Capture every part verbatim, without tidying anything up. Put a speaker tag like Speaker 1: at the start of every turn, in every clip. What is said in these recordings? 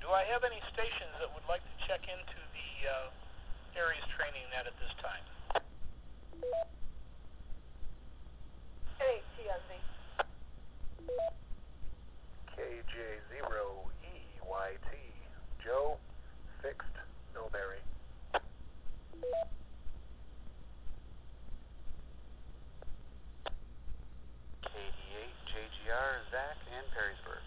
Speaker 1: Do I have any stations that would like to check into the uh, Aries training net at this time?
Speaker 2: K T N V.
Speaker 3: K J zero E Y T. Joe, fixed, Millbury.
Speaker 4: K D eight, J G R, Zach, and Perrysburg.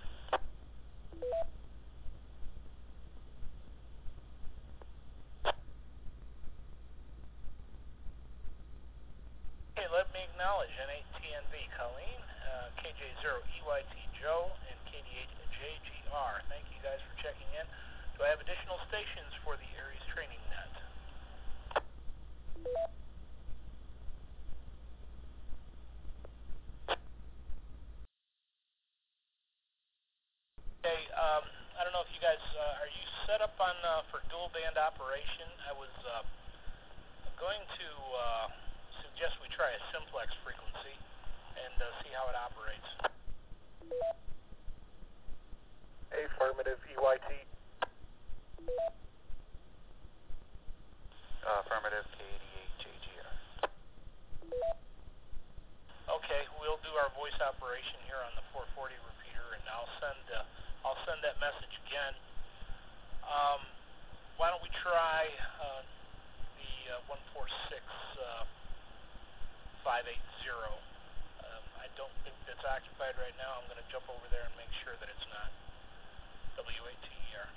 Speaker 1: Okay, let me acknowledge N eight T N V, Colleen, uh, K J zero E Y T, Joe, and K D eight, J G R. Thank you guys for checking in. Do I have additional stations for the Aries training net? Okay, um, I don't know if you guys, uh, are you set up on uh, for dual band operation? I was uh, going to uh, suggest we try a simplex frequency and uh, see how it operates.
Speaker 3: Affirmative, E Y T.
Speaker 4: Uh, affirmative, K D eight, J G R.
Speaker 1: Okay, we'll do our voice operation here on the four forty repeater, and I'll send uh, I'll send that message again. Um, why don't we try uh, the uh, one four six five eight zero? Um, I don't think that's occupied right now. I'm going to jump over there and make sure that it's not. W A T E R.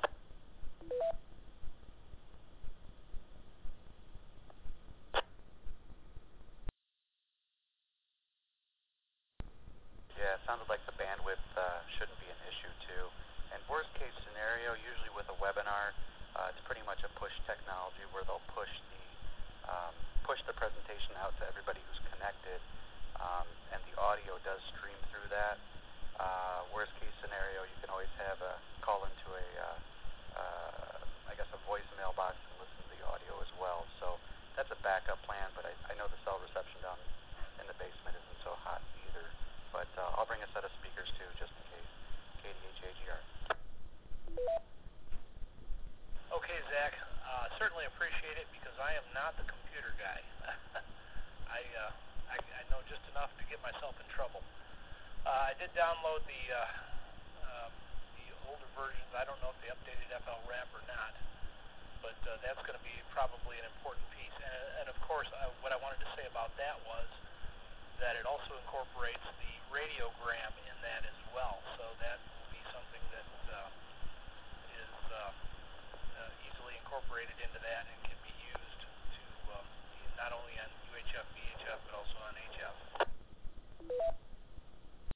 Speaker 4: Yeah, it sounded like the bandwidth uh, shouldn't be an issue too. And worst case scenario, usually with a webinar, uh, it's pretty much a push technology where they'll push the um, push the presentation out to everybody who's connected, um, and the audio does stream through that. Uh, worst case scenario, you can always have a call into a, uh, uh, I guess, a voicemail box and listen to the audio as well. So that's a backup plan, but I, I know the cell reception down in the basement isn't so hot either. But uh, I'll bring a set of speakers too, just in case. K D H A G R.
Speaker 1: Okay, Zach. Uh, certainly appreciate it because I am not the computer guy. I, uh, I I know just enough to get myself in trouble. Uh, I did download the uh, uh, the older version